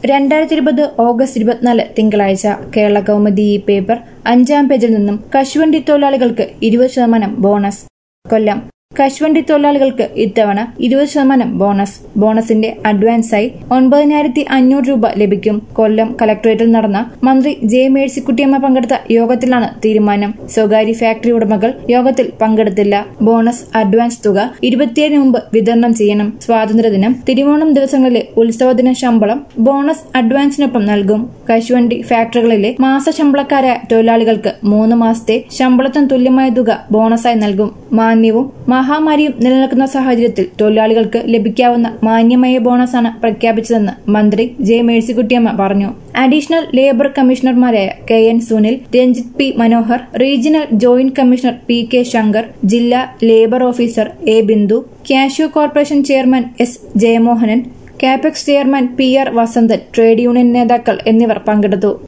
2020 August 24 തിങ്കളാഴ്ച Kerala Kaumudi paper 5-ാം പേജിൽ നിന്നും കശുവണ്ടി തൊഴിലാളികൾക്ക് 20% ബോണസ്. കൊല്ലം കശുവണ്ടി തൊഴിലാളികൾക്ക് ഇത്തവണ 20% ബോണസ്. ബോണസിന്റെ അഡ്വാൻസായി 9,500 രൂപ ലഭിക്കും. കൊല്ലം കളക്ടറേറ്റിൽ നടന്ന മന്ത്രി ജെ മേഴ്സിക്കുട്ടിയമ്മ പങ്കെടുത്ത യോഗത്തിലാണ് തീരുമാനം. സ്വകാര്യ ഫാക്ടറി ഉടമകൾ യോഗത്തിൽ പങ്കെടുത്തില്ല. ബോണസ് അഡ്വാൻസ് തുക 27 മുമ്പ് വിതരണം ചെയ്യണം. സ്വാതന്ത്ര്യദിനം, തിരുവോണം ദിവസങ്ങളിലെ ഉത്സവദിന ശമ്പളം ബോണസ് അഡ്വാൻസിനൊപ്പം നൽകും. കശുവണ്ടി ഫാക്ടറികളിലെ മാസശമ്പളക്കാരായ തൊഴിലാളികൾക്ക് 3 മാസത്തെ ശമ്പളത്തിന് തുല്യമായ തുക ബോണസായി നൽകും. മാന്യവും മഹാമാരിയും നിലനിൽക്കുന്ന സാഹചര്യത്തിൽ തൊഴിലാളികൾക്ക് ലഭിക്കാവുന്ന മാന്യമായ ബോണസാണ് പ്രഖ്യാപിച്ചതെന്ന് മന്ത്രി ജെ മേഴ്സിക്കുട്ടിയമ്മ പറഞ്ഞു. അഡീഷണൽ ലേബർ കമ്മീഷണർമാരായ KN Sunil, Ranjith P Manohar, regional joint commissioner PK Shankar, ജില്ലാ labour officer A Bindu, cashew corporation chairman S Jayamohanan, Capex chairman PR Vasanthan, trade union നേതാക്കൾ എന്നിവർ പങ്കെടുത്തു.